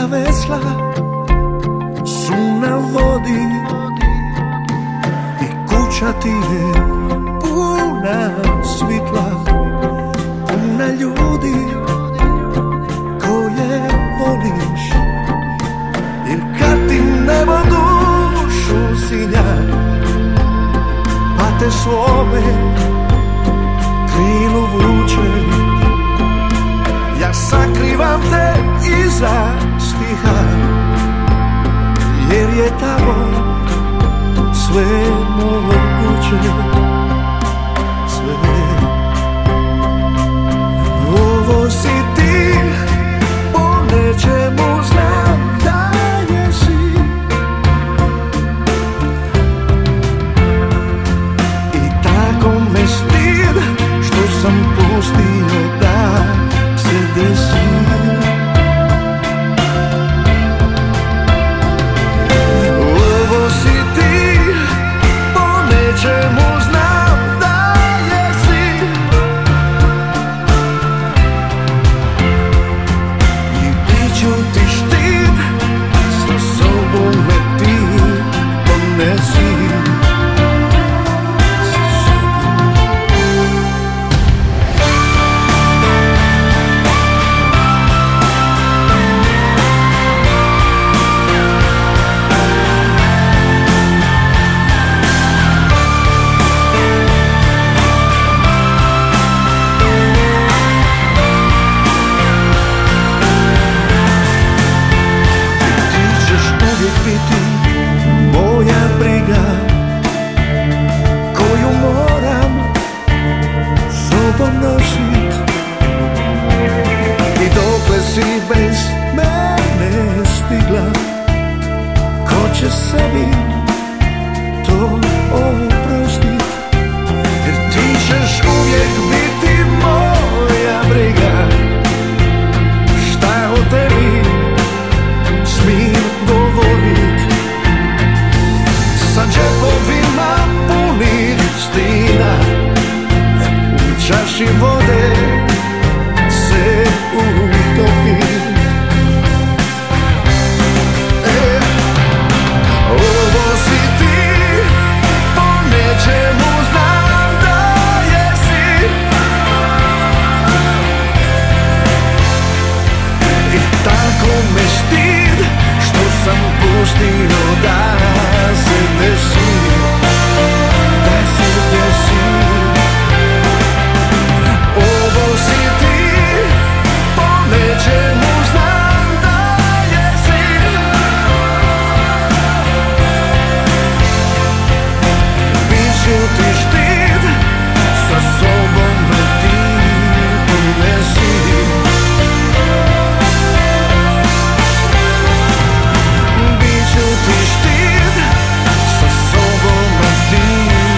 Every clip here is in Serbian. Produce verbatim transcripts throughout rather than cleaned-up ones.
vesla su na vodi i kuća ti je puna svitla, puna ljudi koje voliš, jer kad ti nebo dušu silja pa te svome krilu vuče, ja sakrivam te iza stiha, jer je tamo sve moguće, sve. Ovo si ti, po nečemu znam da jesi, i tako me stid što sam pustio da se desi. Ovo si ti, po nečemu znam da jesi, i bit ću ti štit, sa sobom me ti ponesi. Moja briga koju moram sobom nosit, i dokle si bez mene stigla, ko će sebi to oprostit, jer ti ćeš uvijek biti moja briga. Šta o tebi smijem govorit, sa džepovima punih stina, u čaši vode se utopim. E, ovo si ti, po nečemu znam da jesi, i tako me stid što sam pustio da se desi, da se desi. Ovo si ti, po nečemu znam da jesi, bit ću ti štit, sa sobom me ti ponesi. Bit ću ti štit, sa sobom me ti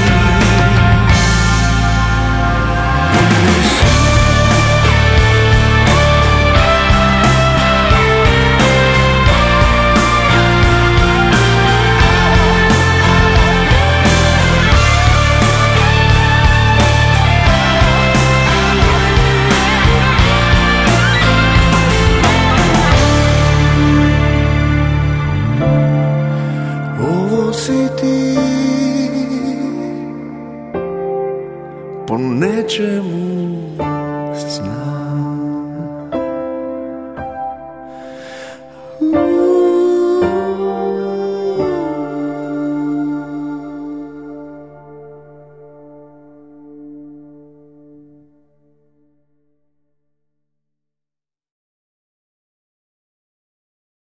ponesi. Ovo si ti, po nečemu znam.